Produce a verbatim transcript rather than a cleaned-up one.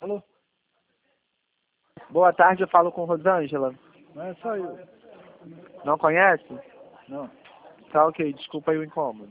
Alô? Boa tarde, eu falo com Rosângela. Não é só eu. Não conhece? Não. Tá ok, desculpa aí o incômodo.